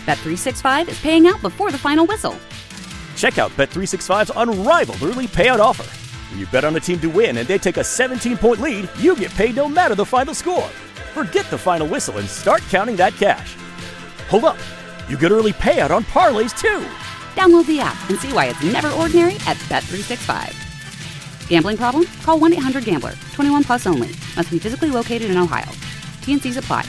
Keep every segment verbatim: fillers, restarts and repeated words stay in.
Bet three sixty-five is paying out before the final whistle. Check out Bet three sixty-five's unrivaled early payout offer. When you bet on a team to win and they take a seventeen-point lead, you get paid no matter the final score. Forget the final whistle and start counting that cash. Hold up. You get early payout on parlays, too. Download the app and see why it's never ordinary at Bet three sixty-five. Gambling problem? Call one eight hundred gambler. twenty-one plus only. Must be physically located in Ohio. T N Cs apply.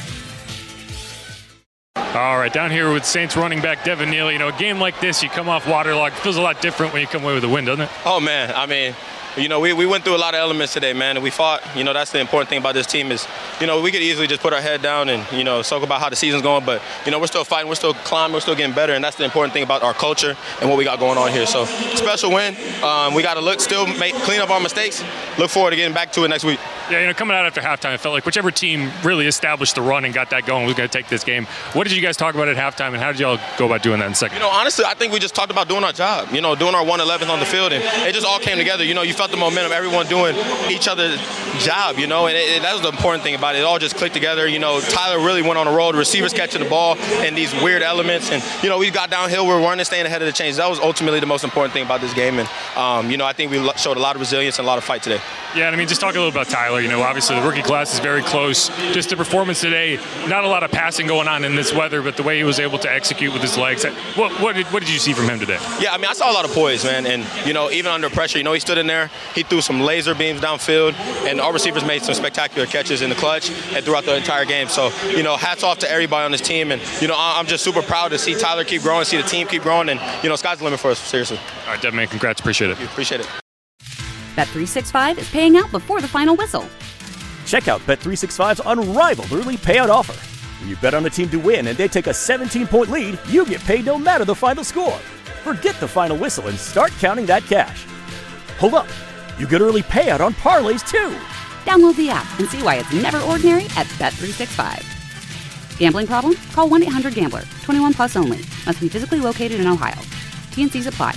All right, down here with Saints running back Devin Neal. You know, a game like this, you come off waterlogged. Feels a lot different when you come away with a win, doesn't it? Oh, man. I mean, you know, we, we went through a lot of elements today, man, and we fought. You know, that's the important thing about this team is, you know, we could easily just put our head down and, you know, talk about how the season's going, but, you know, we're still fighting, we're still climbing, we're still getting better, and that's the important thing about our culture and what we got going on here. So, special win. Um, we got to look, still make, clean up our mistakes. Look forward to getting back to it next week. Yeah, you know, coming out after halftime, it felt like whichever team really established the run and got that going was going to take this game. What did you guys talk about at halftime, and how did y'all go about doing that in second? You know, honestly, I think we just talked about doing our job, you know, doing our one eleventh on the field, and it just all came together. You know, you felt the momentum, everyone doing each other's job, you know, and it, it, that was the important thing about it. It all just clicked together. You know, Tyler really went on a roll, the receivers catching the ball and these weird elements, and, you know, we got downhill, we were running, staying ahead of the chains. That was ultimately the most important thing about this game, and, um, you know, I think we showed a lot of resilience and a lot of fight today. Yeah, and I mean, just talk a little about Tyler. You know, obviously the rookie class is very close. Just the performance today, not a lot of passing going on in this weather, but the way he was able to execute with his legs. What, what, did, what did you see from him today? Yeah, I mean, I saw a lot of poise, man. And, you know, even under pressure, you know, he stood in there. He threw some laser beams downfield, and our receivers made some spectacular catches in the clutch and throughout the entire game. So, you know, hats off to everybody on this team. And, you know, I'm just super proud to see Tyler keep growing, see the team keep growing. And, you know, sky's the limit for us, seriously. All right, Devin, man, congrats. Appreciate it. Thank you. Appreciate it. Bet three sixty-five is paying out before the final whistle. Check out Bet three sixty-five's unrivaled early payout offer. When you bet on a team to win and they take a seventeen-point lead, you get paid no matter the final score. Forget the final whistle and start counting that cash. Hold up. You get early payout on parlays, too. Download the app and see why it's never ordinary at Bet three sixty-five. Gambling problem? Call one eight hundred gambler. twenty-one plus only. Must be physically located in Ohio. T N Cs apply.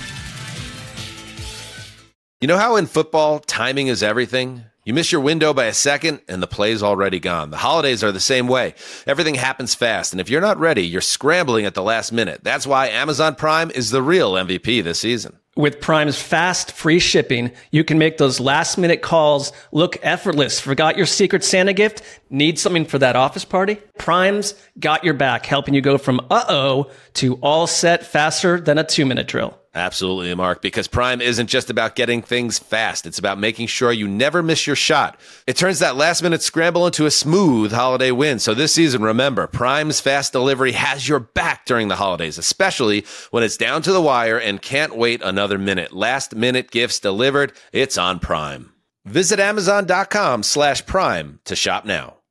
You know how in football, timing is everything? You miss your window by a second, and the play's already gone. The holidays are the same way. Everything happens fast, and if you're not ready, you're scrambling at the last minute. That's why Amazon Prime is the real M V P this season. With Prime's fast, free shipping, you can make those last-minute calls look effortless. Forgot your Secret Santa gift? Need something for that office party? Prime's got your back, helping you go from uh-oh to all set faster than a two-minute drill. Absolutely, Mark, because Prime isn't just about getting things fast. It's about making sure you never miss your shot. It turns that last-minute scramble into a smooth holiday win. So this season, remember, Prime's fast delivery has your back during the holidays, especially when it's down to the wire and can't wait another minute. Last-minute gifts delivered. It's on Prime. Visit Amazon.com slash Prime to shop now.